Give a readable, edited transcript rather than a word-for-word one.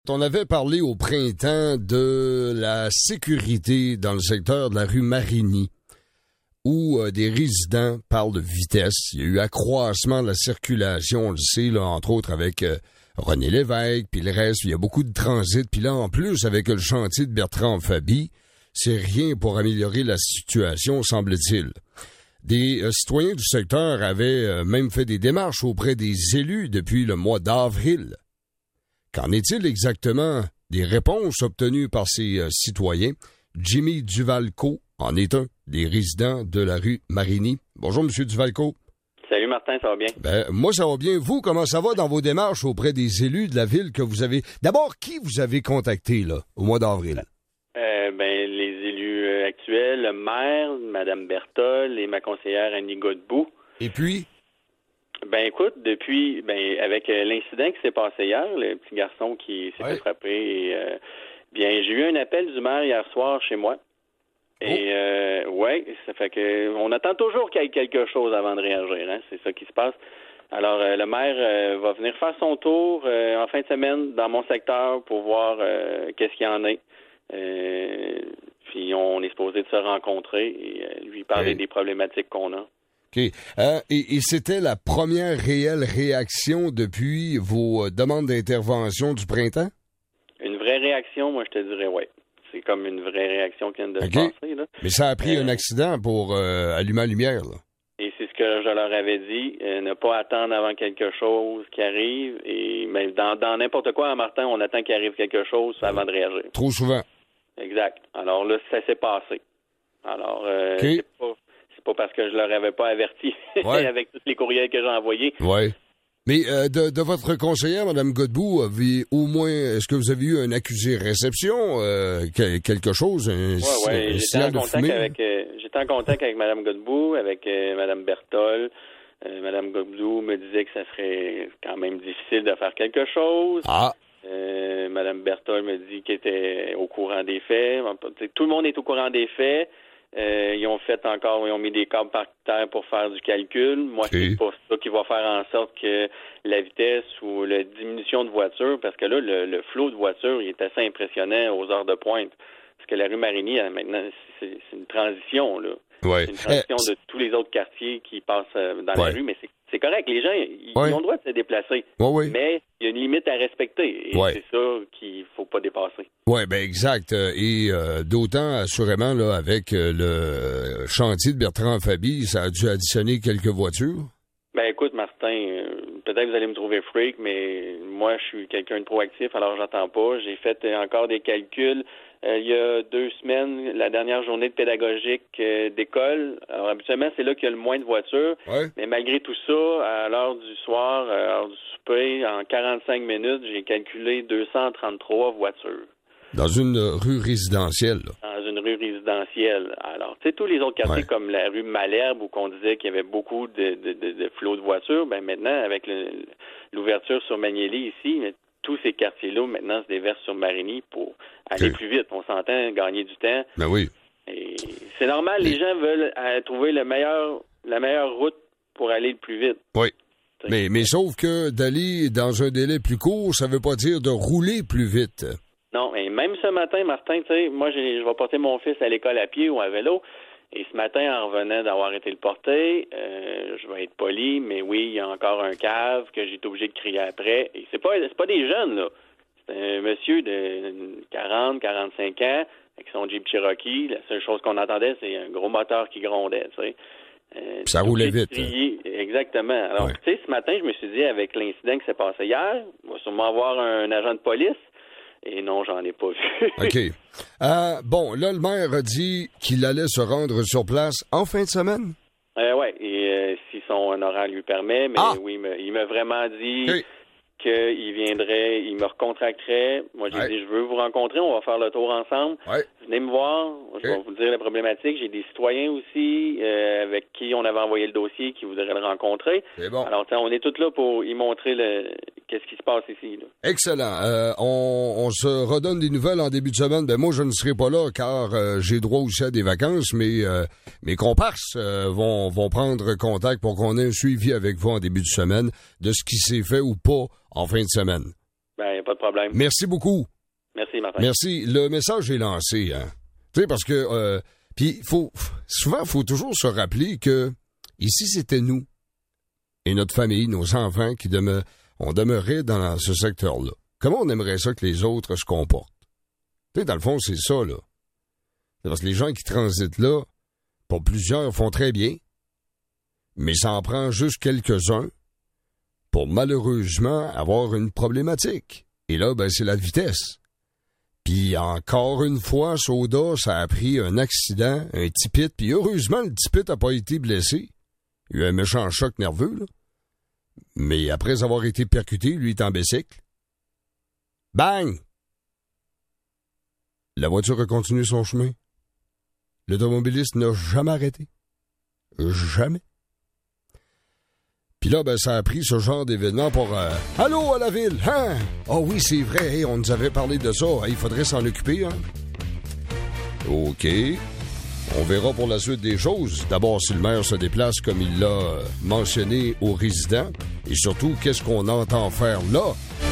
On avait parlé au printemps de la sécurité dans le secteur de la rue Marigny, où des résidents parlent de vitesse. Il y a eu accroissement de la circulation, on le sait, là, entre autres avec René Lévesque, puis le reste. Il y a beaucoup de transit. Puis là, en plus, avec le chantier de Bertrand Faby, c'est rien pour améliorer la situation, semble-t-il. Des citoyens du secteur avaient même fait des démarches auprès des élus depuis le mois d'avril. Qu'en est-il exactement des réponses obtenues par ces citoyens? Jimmy Duvalco en est un des résidents de la rue Marigny. Bonjour, M. Duvalco. Salut Martin, ça va bien? Moi, ça va bien. Vous, comment ça va dans vos démarches auprès des élus de la ville que vous avez... D'abord, qui vous avez contacté là, au mois d'avril? Les élus actuels, le maire, Mme Bertol et ma conseillère Annie Godbout. Et puis? Écoute, depuis, avec l'incident qui s'est passé hier, le petit garçon qui s'est fait frapper, j'ai eu un appel du maire hier soir chez moi. Et ça fait que on attend toujours qu'il y ait quelque chose avant de réagir, hein, c'est ça qui se passe. Alors, le maire va venir faire son tour en fin de semaine dans mon secteur pour voir qu'est-ce qu'il y en a. Puis on est supposé de se rencontrer et lui parler des problématiques qu'on a. OK. Et c'était la première réelle réaction depuis vos demandes d'intervention du printemps? Une vraie réaction, moi, je te dirais oui. C'est comme une vraie réaction qui vient de se passer. Là. Mais ça a pris un accident pour allumer la lumière, là. Et c'est ce que je leur avais dit, ne pas attendre avant quelque chose qui arrive. Mais dans n'importe quoi, Martin, on attend qu'il arrive quelque chose avant de réagir. Trop souvent. Exact. Alors là, ça s'est passé. Alors, c'est pas parce que je leur avais pas averti avec tous les courriels que j'ai envoyés. Oui. Mais de votre conseillère, Mme Godbout, est-ce que vous avez eu un accusé réception, quelque chose, un signal de fumée? J'étais en contact avec Mme Godbout, avec Mme Bertol. Mme Godbout me disait que ça serait quand même difficile de faire quelque chose. Mme Bertol me dit qu'elle était au courant des faits. Tout le monde est au courant des faits. Ils ont mis des câbles par terre pour faire du calcul. Moi, c'est pas ça qui va faire en sorte que la vitesse ou la diminution de voitures, parce que là, le flot de voitures, il est assez impressionnant aux heures de pointe. Parce que la rue Marigny, maintenant, c'est une transition, là. Ouais. C'est une transition de tous les autres quartiers qui passent dans la rue, mais c'est correct. Les gens, ils ont le droit de se déplacer. Mais il y a une limite à respecter. Et c'est ça qu'il faut pas dépasser. Oui, exact. Et d'autant, assurément, là, avec le chantier de Bertrand Faby, ça a dû additionner quelques voitures. Écoute, Martin, peut-être que vous allez me trouver freak, mais moi, je suis quelqu'un de proactif, alors j'attends pas. J'ai fait encore des calculs. Il y a 2 semaines, la dernière journée de pédagogique d'école. Alors, habituellement, c'est là qu'il y a le moins de voitures. Mais malgré tout ça, à l'heure du soir, à l'heure du souper, en 45 minutes, j'ai calculé 233 voitures. Dans une rue résidentielle, là. Dans une rue résidentielle. Alors, tu sais, tous les autres quartiers comme la rue Malherbe, où qu'on disait qu'il y avait beaucoup de flots de voitures, maintenant, avec l'ouverture sur Manieli ici, tous ces quartiers-là, maintenant, se déversent sur Marigny pour aller plus vite. On s'entend, gagner du temps. Oui. Et c'est normal, les gens veulent trouver la meilleure route pour aller le plus vite. Oui. Mais sauf que d'aller dans un délai plus court, ça veut pas dire de rouler plus vite. Non, et même ce matin, Martin, tu sais, moi, je vais porter mon fils à l'école à pied ou à vélo. Et ce matin, en revenant d'avoir été le porter, je vais être poli, mais oui, il y a encore un cave que j'ai été obligé de crier après. Et c'est pas des jeunes, là. C'est un monsieur de 40, 45 ans, avec son Jeep Cherokee. La seule chose qu'on entendait, c'est un gros moteur qui grondait, tu sais. Ça roulait vite. Exactement. Alors, tu sais, ce matin, je me suis dit, avec l'incident qui s'est passé hier, on va sûrement avoir un agent de police. Et non, j'en ai pas vu. OK. Là, le maire a dit qu'il allait se rendre sur place en fin de semaine? Et si son horaire lui permet, mais oui, il m'a vraiment dit qu'il viendrait, il me recontracterait. Moi, j'ai dit, je veux vous rencontrer, on va faire le tour ensemble. Venez me voir, je vais vous dire la problématique. J'ai des citoyens aussi avec qui on avait envoyé le dossier qui voudraient le rencontrer. C'est bon. Alors, on est tous là pour y montrer qu'est-ce qui se passe ici. Là. Excellent. On se redonne des nouvelles en début de semaine. Moi, je ne serai pas là car j'ai droit aussi à des vacances, mais mes comparses vont prendre contact pour qu'on ait un suivi avec vous en début de semaine de ce qui s'est fait ou pas en fin de semaine. Ben, y a pas de problème. Merci beaucoup. Merci, Martin. Merci. Le message est lancé, hein. Tu sais, parce que... puis, souvent, il faut toujours se rappeler que ici, c'était nous et notre famille, nos enfants on demeurait dans ce secteur-là. Comment on aimerait ça que les autres se comportent? Tu sais, dans le fond, c'est ça, là. C'est parce que les gens qui transitent là, pour plusieurs, font très bien, mais ça en prend juste quelques-uns pour malheureusement avoir une problématique. Et là, ben, c'est la vitesse. Puis encore une fois, Soda, ça a pris un accident, un tipit, puis heureusement, le tipit n'a pas été blessé. Il a eu un méchant choc nerveux, là. Mais après avoir été percuté, lui est en bicycle. Bang! La voiture a continué son chemin. L'automobiliste n'a jamais arrêté. Jamais. Puis là, ben, ça a pris ce genre d'événement pour... Allô à la ville, hein? Ah oui, c'est vrai, hey, on nous avait parlé de ça. Il faudrait s'en occuper, hein? OK. On verra pour la suite des choses. D'abord, si le maire se déplace comme il l'a mentionné aux résidents. Et surtout, qu'est-ce qu'on entend faire là?